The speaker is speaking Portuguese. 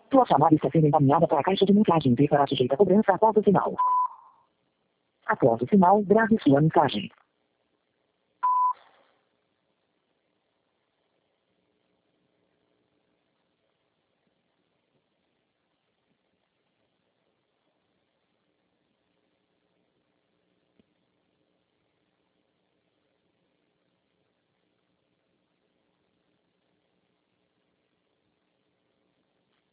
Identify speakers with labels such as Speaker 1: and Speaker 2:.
Speaker 1: Sua chamada está sendo encaminhada para a caixa de mensagens e será sujeita a cobrança após o sinal. Após o sinal, grave sua mensagem.